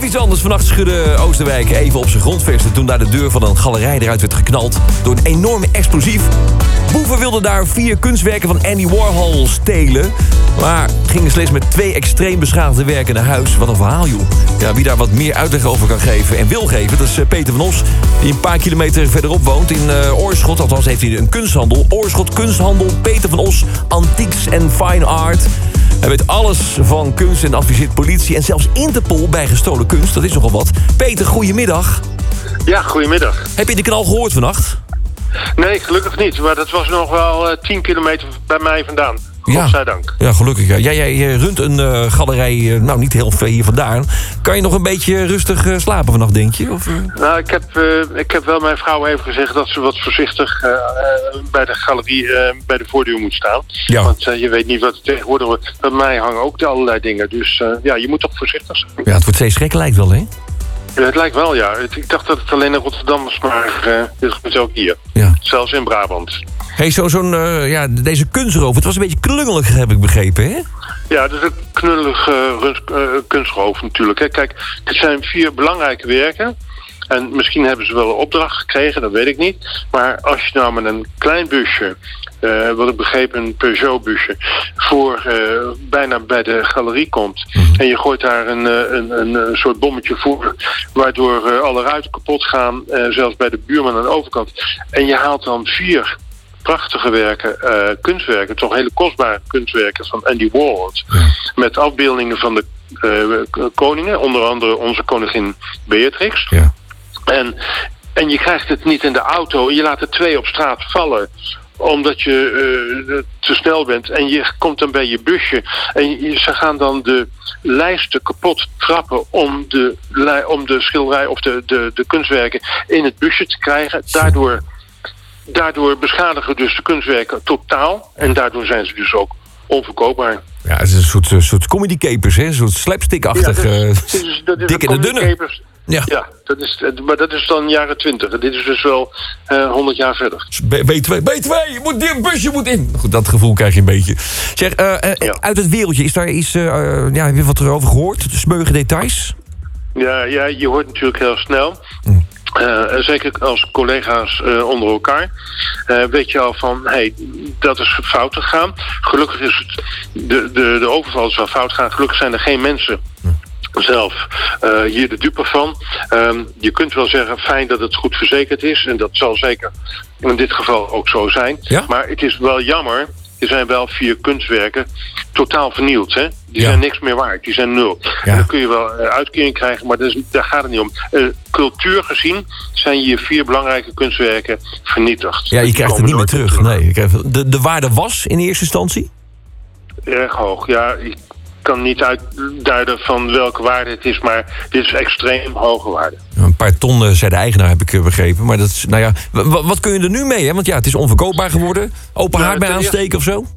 Even iets anders. Vannacht schudde Oosterwijk even op zijn grondvesten toen daar de deur van een galerij eruit werd geknald door een enorme explosief. Boeven wilden daar 4 kunstwerken van Andy Warhol stelen, maar gingen slechts met 2 extreem beschadigde werken naar huis. Wat een verhaal, joh. Ja, wie daar wat meer uitleg over kan geven en wil geven, dat is Peter van Os, die een paar kilometer verderop woont in Oorschot. Althans heeft hij een kunsthandel. Oorschot Kunsthandel, Peter van Os, Antiques en Fine Art. Hij weet alles van kunst en adviseert politie en zelfs Interpol bij gestolen kunst. Dat is nogal wat. Peter, goedemiddag. Ja, goedemiddag. Heb je de knal gehoord vannacht? Nee, gelukkig niet. Maar dat was nog wel 10 kilometer bij mij vandaan. Godzijdank. Ja, gelukkig. Ja. Jij runt een galerij, niet heel ver hier vandaan. Kan je nog een beetje rustig slapen vannacht, denk je? Of? Nou, ik heb wel mijn vrouw even gezegd dat ze wat voorzichtig bij de galerie bij de voordeur moet staan. Ja. Want je weet niet wat tegenwoordig... Bij mij hangen ook allerlei dingen. Dus je moet toch voorzichtig zijn. Ja, het wordt steeds gekker lijkt wel, hè? Ja, het lijkt wel, ja. Ik dacht dat het alleen in Rotterdam was, maar dit gebeurt ook hier. Ja. Zelfs in Brabant. Hey, deze kunstroof, het was een beetje klungelig, heb ik begrepen, hè? Ja, het is een knullige kunstroof natuurlijk. Hè. Kijk, het zijn 4 belangrijke werken. En misschien hebben ze wel een opdracht gekregen, dat weet ik niet. Maar als je nou met een klein busje, wat ik begreep een Peugeot-busje, bijna bij de galerie komt. En je gooit daar een soort bommetje voor, waardoor alle ruiten kapot gaan, zelfs bij de buurman aan de overkant. En je haalt dan 4 prachtige werken, kunstwerken, toch hele kostbare kunstwerken van Andy Warhol. Ja. Met afbeeldingen van de koningen, onder andere onze koningin Beatrix. Ja. En je krijgt het niet in de auto, je laat er 2 op straat vallen omdat je te snel bent en je komt dan bij je busje en ze gaan dan de lijsten kapot trappen om de schilderij of de kunstwerken in het busje te krijgen. Daardoor beschadigen dus de kunstwerken totaal en daardoor zijn ze dus ook onverkoopbaar. Ja, het is een soort comedy capers, hè? Een soort slapstick-achtig, dik en de dunne. Ja, dat is dan jaren 20. Dit is dus wel 100 jaar verder. B2, dit busje moet in. Goed, dat gevoel krijg je een beetje. Zeg, uit het wereldje, is daar iets, heb je wat erover gehoord? Smeuïge details? Ja, je hoort natuurlijk heel snel. Zeker als collega's onder elkaar. Weet je al van, dat is fout gegaan. Gelukkig is de overval is wel fout gegaan. Gelukkig zijn er geen mensen zelf hier de dupe van. Je kunt wel zeggen, fijn dat het goed verzekerd is. En dat zal zeker in dit geval ook zo zijn. Ja? Maar het is wel jammer. Er zijn wel 4 kunstwerken totaal vernield. Hè? Die zijn niks meer waard. Die zijn 0. Ja. En dan kun je wel uitkering krijgen, maar daar gaat het niet om. Cultuur gezien zijn hier 4 belangrijke kunstwerken vernietigd. Ja, je krijgt het niet meer terug. Nee, de waarde was in eerste instantie? Erg hoog, ja. Ik kan niet uitduiden van welke waarde het is, maar dit is extreem hoge waarde. Een paar ton, zei de eigenaar, heb ik begrepen. Maar dat is, wat kun je er nu mee? Hè? Want het is onverkoopbaar geworden. Open haard bij aansteken of zo?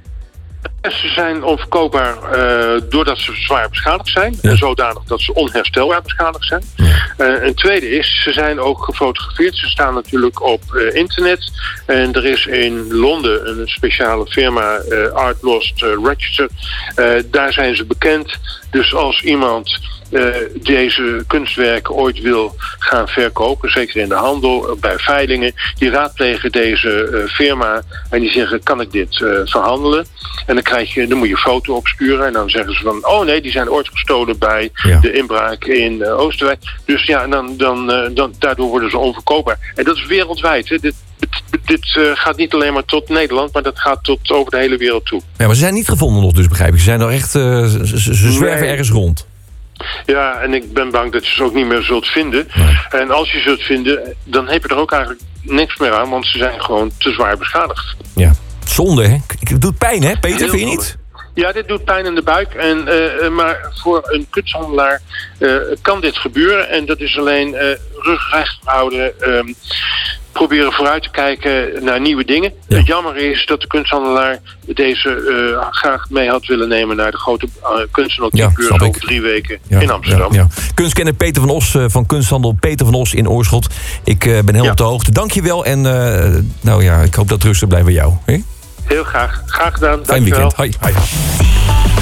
Ze zijn onverkoopbaar doordat ze zwaar beschadigd zijn. Ja. En zodanig dat ze onherstelbaar beschadigd zijn. Ja. Een tweede is, ze zijn ook gefotografeerd. Ze staan natuurlijk op internet. En er is in Londen een speciale firma, Art Lost Register. Daar zijn ze bekend. Dus als iemand deze kunstwerken ooit wil gaan verkopen, zeker in de handel, bij veilingen, die raadplegen deze firma en die zeggen, kan ik dit verhandelen? En dan moet je een foto opsturen en dan zeggen ze van, oh nee, die zijn ooit gestolen bij de inbraak in Oosterwijk. Dus ja, en dan daardoor worden ze onverkoopbaar. En dat is wereldwijd. Hè. Dit gaat niet alleen maar tot Nederland, maar dat gaat tot over de hele wereld toe. Ja, maar ze zijn niet gevonden nog, dus begrijp ik. Ze zijn nog echt, ze zwerven ergens rond. Ja, en ik ben bang dat je ze ook niet meer zult vinden. Nee. En als je zult vinden, dan heb je er ook eigenlijk niks meer aan, want ze zijn gewoon te zwaar beschadigd. Ja, zonde, hè? Het doet pijn, hè, Peter, vind je niet? Ja, dit doet pijn in de buik. Maar voor een kunsthandelaar kan dit gebeuren. En dat is alleen rug recht houden. Proberen vooruit te kijken naar nieuwe dingen. Ja. Het jammer is dat de kunsthandelaar deze graag mee had willen nemen naar de grote kunst- en cultuurbeurs over 3 weken in Amsterdam. Ja. Kunstkenner Peter van Os van kunsthandel Peter van Os in Oorschot. Ik ben heel op de hoogte. Dank je wel en ik hoop dat het rustig blijft bij jou. He? Heel graag. Graag gedaan. Fijn weekend. Hoi.